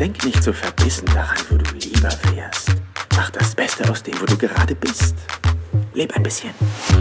Denk nicht so verbissen daran, wo du lieber wärst. Mach das Beste aus dem, wo du gerade bist. Leb ein bisschen.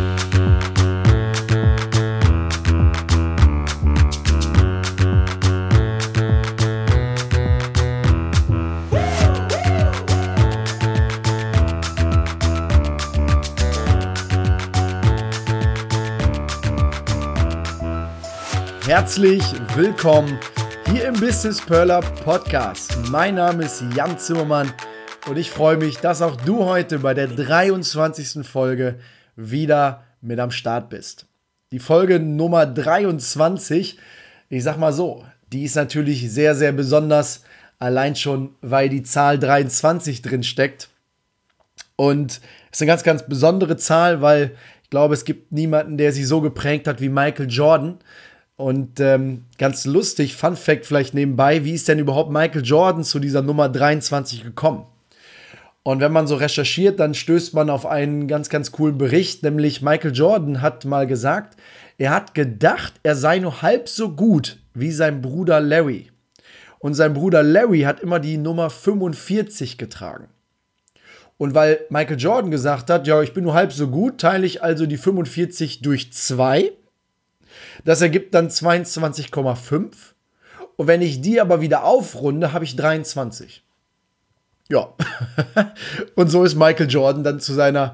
Herzlich willkommen hier im Business Perler Podcast. Mein Name ist Jan Zimmermann und ich freue mich, dass auch du heute bei der 23. Folge wieder mit am Start bist. Die Folge Nummer 23, ich sag mal so, die ist natürlich sehr, sehr besonders, allein schon, weil die Zahl 23 drin steckt. Und es ist eine ganz, ganz besondere Zahl, weil ich glaube, es gibt niemanden, der sie so geprägt hat wie Michael Jordan. Und ganz lustig, Fun Fact vielleicht nebenbei, wie ist denn überhaupt Michael Jordan zu dieser Nummer 23 gekommen? Und wenn man so recherchiert, dann stößt man auf einen ganz, ganz coolen Bericht, nämlich Michael Jordan hat mal gesagt, er hat gedacht, er sei nur halb so gut wie sein Bruder Larry. Und sein Bruder Larry hat immer die Nummer 45 getragen. Und weil Michael Jordan gesagt hat, ja, ich bin nur halb so gut, teile ich also die 45 durch 2. Das ergibt dann 22,5. Und wenn ich die aber wieder aufrunde, habe ich 23. Ja. Und so ist Michael Jordan dann zu seiner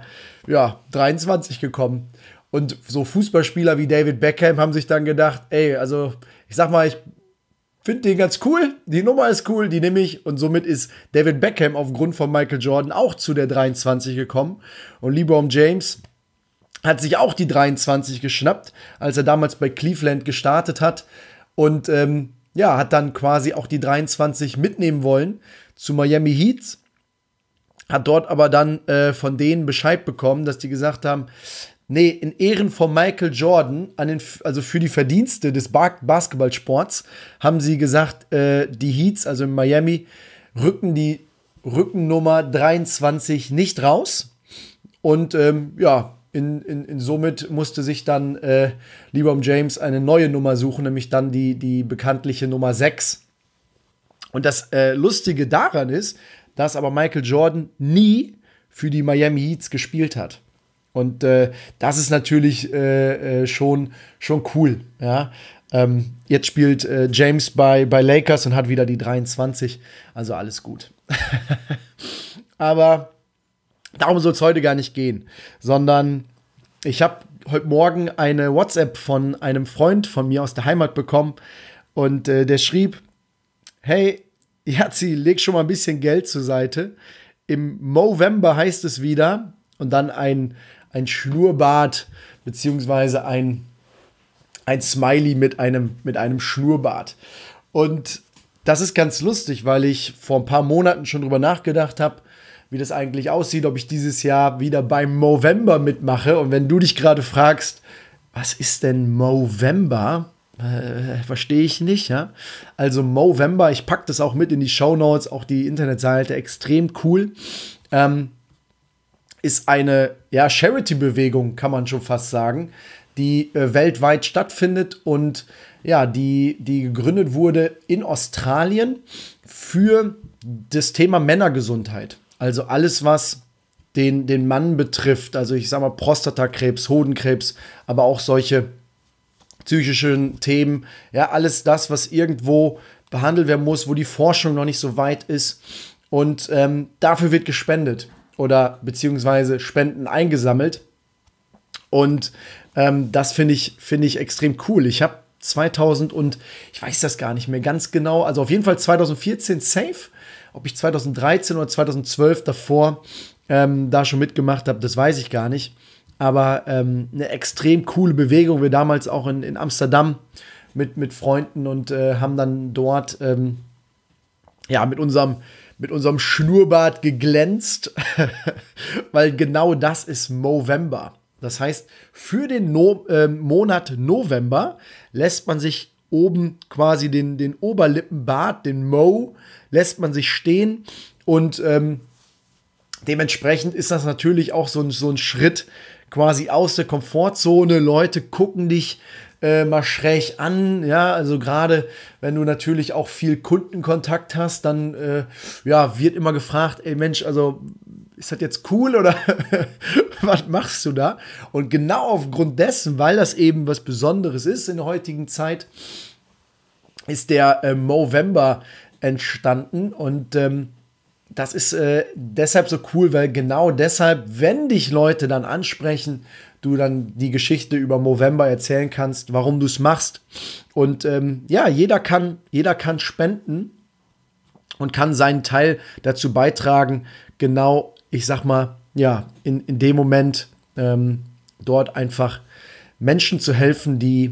23 gekommen. Und so Fußballspieler wie David Beckham haben sich dann gedacht, ey, also ich sag mal, ich finde den ganz cool, die Nummer ist cool, die nehme ich. Und somit ist David Beckham aufgrund von Michael Jordan auch zu der 23 gekommen. Und LeBron James hat sich auch die 23 geschnappt, als er damals bei Cleveland gestartet hat und hat dann quasi auch die 23 mitnehmen wollen zu Miami Heat, hat dort aber dann von denen Bescheid bekommen, dass die gesagt haben, nee, in Ehren von Michael Jordan, also für die Verdienste des Basketballsports, haben sie gesagt, die Heats, also in Miami, rücken die Rückennummer 23 nicht raus und somit musste sich dann LeBron James eine neue Nummer suchen, nämlich dann die bekanntliche Nummer 6. Und das Lustige daran ist, dass aber Michael Jordan nie für die Miami Heats gespielt hat. Und das ist natürlich schon cool. Ja? Jetzt spielt James bei Lakers und hat wieder die 23. Also alles gut. Aber darum soll es heute gar nicht gehen, sondern ich habe heute Morgen eine WhatsApp von einem Freund von mir aus der Heimat bekommen und der schrieb, hey, Jazzi, leg schon mal ein bisschen Geld zur Seite. Im Movember heißt es wieder und dann ein Schnurrbart beziehungsweise ein Smiley mit einem Schnurrbart. Und das ist ganz lustig, weil ich vor ein paar Monaten schon drüber nachgedacht habe, wie das eigentlich aussieht, ob ich dieses Jahr wieder beim Movember mitmache. Und wenn du dich gerade fragst, was ist denn Movember? Verstehe ich nicht, ja. Also Movember, ich packe das auch mit in die Shownotes, auch die Internetseite, extrem cool. Ist eine Charity-Bewegung, kann man schon fast sagen, die weltweit stattfindet und die gegründet wurde in Australien für das Thema Männergesundheit. Also alles, was den Mann betrifft, also ich sag mal Prostatakrebs, Hodenkrebs, aber auch solche psychischen Themen, ja, alles das, was irgendwo behandelt werden muss, wo die Forschung noch nicht so weit ist. Und dafür wird gespendet oder beziehungsweise Spenden eingesammelt. Und das finde ich extrem cool. Ich habe 2000 und ich weiß das gar nicht mehr ganz genau, also auf jeden Fall 2014 safe. Ob ich 2013 oder 2012 davor da schon mitgemacht habe, das weiß ich gar nicht. Aber eine extrem coole Bewegung. Wir damals auch in Amsterdam mit Freunden und haben dann dort mit unserem Schnurrbart geglänzt, weil genau das ist Movember. Das heißt, für den Monat November lässt man sich oben quasi den Oberlippenbart, den Mo, lässt man sich stehen und dementsprechend ist das natürlich auch so ein Schritt quasi aus der Komfortzone. Leute gucken dich mal schräg an, ja, also gerade wenn du natürlich auch viel Kundenkontakt hast, dann wird immer gefragt, ey Mensch, also ist das jetzt cool oder was machst du da? Und genau aufgrund dessen, weil das eben was Besonderes ist in der heutigen Zeit, ist der Movember entstanden und das ist deshalb so cool, weil genau deshalb, wenn dich Leute dann ansprechen, du dann die Geschichte über Movember erzählen kannst, warum du es machst. Und jeder kann spenden und kann seinen Teil dazu beitragen, genau, ich sag mal, ja, in dem Moment dort einfach Menschen zu helfen, die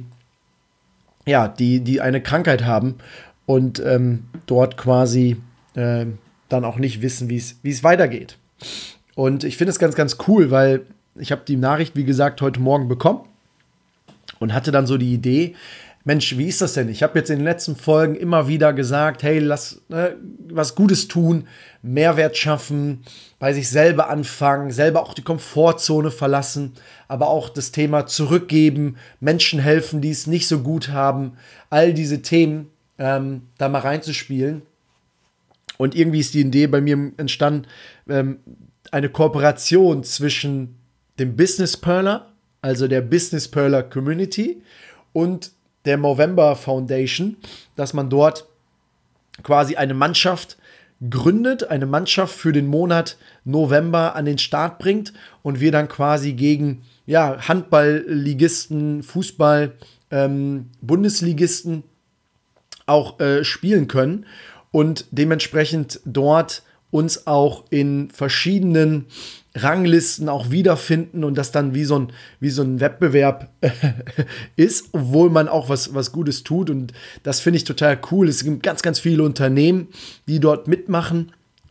eine Krankheit haben und dort quasi dann auch nicht wissen, wie es weitergeht. Und ich finde es ganz, ganz cool, weil ich habe die Nachricht, wie gesagt, heute Morgen bekommen und hatte dann so die Idee, Mensch, wie ist das denn? Ich habe jetzt in den letzten Folgen immer wieder gesagt, hey, lass was Gutes tun, Mehrwert schaffen, bei sich selber anfangen, selber auch die Komfortzone verlassen, aber auch das Thema zurückgeben, Menschen helfen, die es nicht so gut haben, all diese Themen da mal reinzuspielen. Und irgendwie ist die Idee bei mir entstanden, eine Kooperation zwischen dem Business Perler, also der Business Perler Community und der Movember Foundation, dass man dort quasi eine Mannschaft gründet, eine Mannschaft für den Monat November an den Start bringt und wir dann quasi gegen Handballligisten, Fußball, Bundesligisten auch spielen können und dementsprechend dort uns auch in verschiedenen Ranglisten auch wiederfinden und das dann wie so ein Wettbewerb ist, obwohl man auch was Gutes tut. Und das finde ich total cool. Es gibt ganz, ganz viele Unternehmen, die dort mitmachen.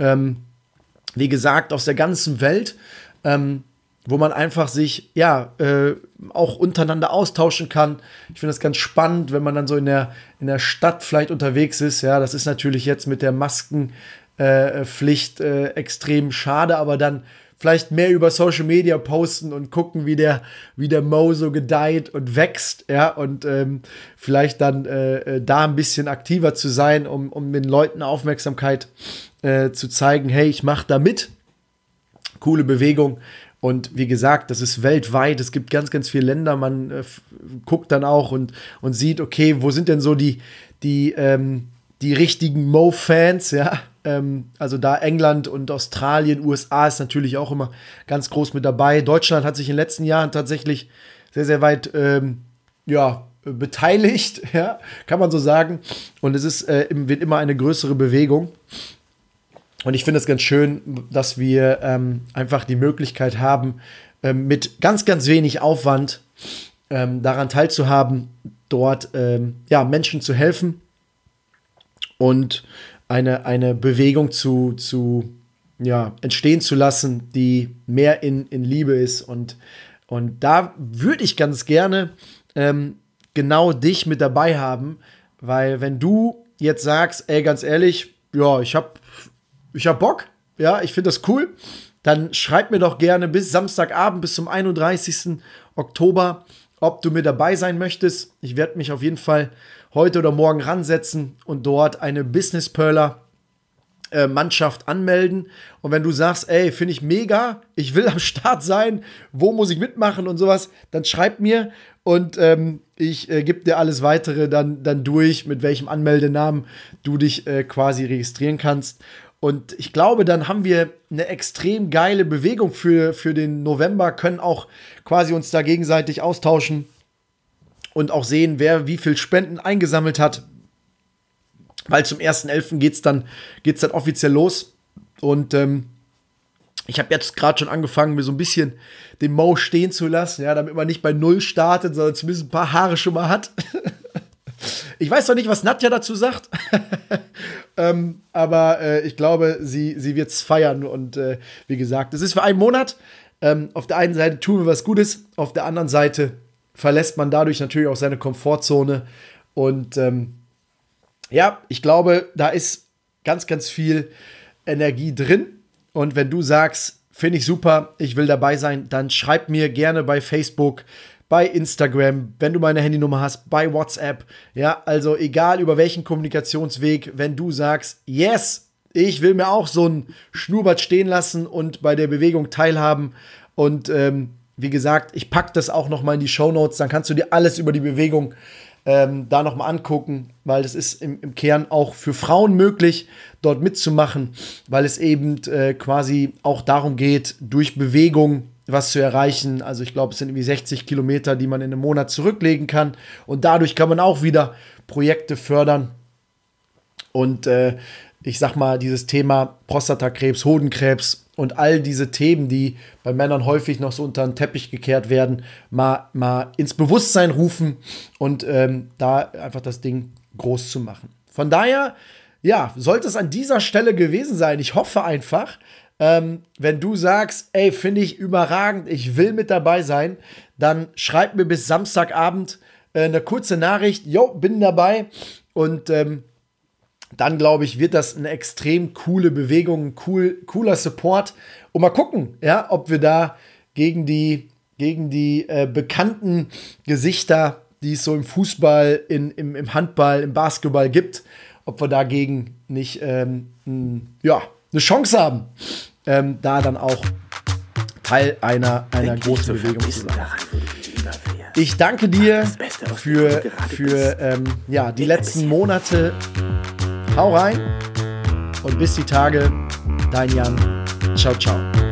Wie gesagt, aus der ganzen Welt, wo man einfach sich auch untereinander austauschen kann. Ich finde das ganz spannend, wenn man dann so in der Stadt vielleicht unterwegs ist. Ja, das ist natürlich jetzt mit der Maskenpflicht extrem schade, aber dann vielleicht mehr über Social Media posten und gucken, wie der Mo so gedeiht und wächst, ja, und vielleicht dann da ein bisschen aktiver zu sein, um den Leuten Aufmerksamkeit zu zeigen, hey, ich mache da mit. Coole Bewegung. Und wie gesagt, das ist weltweit, es gibt ganz, ganz viele Länder, man guckt dann auch und sieht, okay, wo sind denn so die richtigen Mo-Fans, ja, also da England und Australien, USA ist natürlich auch immer ganz groß mit dabei. Deutschland hat sich in den letzten Jahren tatsächlich sehr, sehr weit beteiligt, ja, kann man so sagen. Und es wird immer eine größere Bewegung. Und ich finde es ganz schön, dass wir einfach die Möglichkeit haben, mit ganz, ganz wenig Aufwand daran teilzuhaben, dort Menschen zu helfen und eine Bewegung zu entstehen zu lassen, die mehr in Liebe ist. Und da würde ich ganz gerne genau dich mit dabei haben, weil wenn du jetzt sagst, ey, ganz ehrlich, ja, ich hab Bock, ja, ich finde das cool, dann schreib mir doch gerne bis Samstagabend, bis zum 31. Oktober, ob du mit dabei sein möchtest. Ich werde mich auf jeden Fall heute oder morgen ransetzen und dort eine Business Perler Mannschaft anmelden. Und wenn du sagst, ey, finde ich mega, ich will am Start sein, wo muss ich mitmachen und sowas, dann schreib mir und ich gebe dir alles Weitere dann durch, mit welchem Anmeldenamen du dich quasi registrieren kannst. Und ich glaube, dann haben wir eine extrem geile Bewegung für den November, können auch quasi uns da gegenseitig austauschen und auch sehen, wer wie viel Spenden eingesammelt hat. Weil zum 1.11. geht's dann offiziell los. Und ich habe jetzt gerade schon angefangen, mir so ein bisschen den Mo stehen zu lassen, ja, damit man nicht bei Null startet, sondern zumindest ein paar Haare schon mal hat. Ich weiß noch nicht, was Nadja dazu sagt, aber ich glaube, sie wird es feiern. Und wie gesagt, es ist für einen Monat. Auf der einen Seite tun wir was Gutes, auf der anderen Seite verlässt man dadurch natürlich auch seine Komfortzone. Und ich glaube, da ist ganz, ganz viel Energie drin. Und wenn du sagst, finde ich super, ich will dabei sein, dann schreib mir gerne bei Facebook, bei Instagram, wenn du meine Handynummer hast, bei WhatsApp. Ja, also egal über welchen Kommunikationsweg, wenn du sagst, yes, ich will mir auch so ein Schnurrbart stehen lassen und bei der Bewegung teilhaben. Und wie gesagt, ich packe das auch noch mal in die Shownotes, dann kannst du dir alles über die Bewegung da noch mal angucken, weil das ist im Kern auch für Frauen möglich, dort mitzumachen, weil es eben quasi auch darum geht, durch Bewegung was zu erreichen. Also ich glaube, es sind irgendwie 60 Kilometer, die man in einem Monat zurücklegen kann. Und dadurch kann man auch wieder Projekte fördern. Und ich sag mal, dieses Thema Prostatakrebs, Hodenkrebs und all diese Themen, die bei Männern häufig noch so unter den Teppich gekehrt werden, mal ins Bewusstsein rufen und da einfach das Ding groß zu machen. Von daher, ja, sollte es an dieser Stelle gewesen sein. Ich hoffe einfach, wenn du sagst, ey, finde ich überragend, ich will mit dabei sein, dann schreib mir bis Samstagabend eine kurze Nachricht, yo, bin dabei und dann, glaube ich, wird das eine extrem coole Bewegung, ein cooler Support. Und mal gucken, ja, ob wir da gegen die bekannten Gesichter, die es so im Fußball, im Handball, im Basketball gibt, ob wir dagegen nicht eine Chance haben, da dann auch Teil einer großen Bewegung zu sein. Ich danke dir für die letzten Monate. Hau rein und bis die Tage. Dein Jan. Ciao, ciao.